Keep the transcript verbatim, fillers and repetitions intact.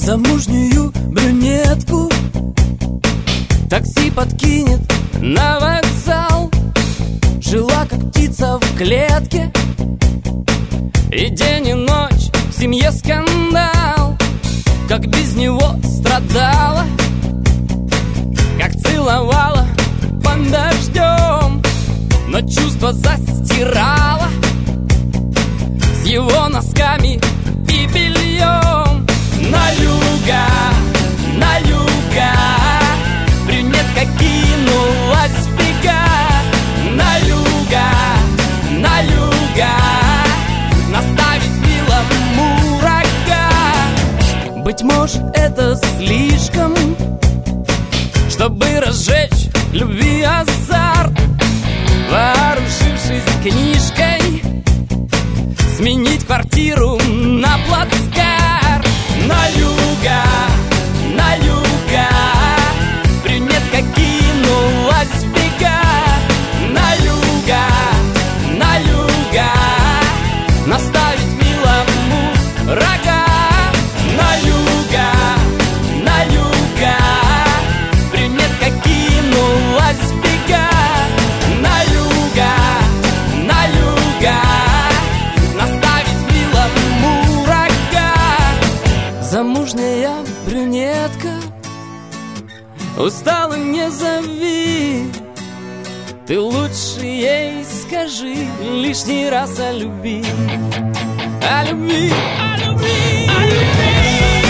замужнюю брюнетку. Такси подкинет на вокзал. Жила как птица в клетке, и день и ночь в семье скандал. Как без него страдала, как целовала под дождем, но чувства застирала с его носками и бельем. На юга, на юга брюнетка кинулась в бега. На юга, на юга наставить милому рога. Быть может, это слишком, чтобы разжечь любви азарт, вооружившись книжкой, сменить квартиру на плацкарт. На юга, на юга брюнетка кинулась в бега. На юга, на юга наставить милому рога. На юга, на юга брюнетка кинулась в бега. На юга, на юга наставить милому рога. Замужняя брюнетка, устала, не зови. Ты лучше ей скажи лишний раз о любви, о любви, о любви, о любви.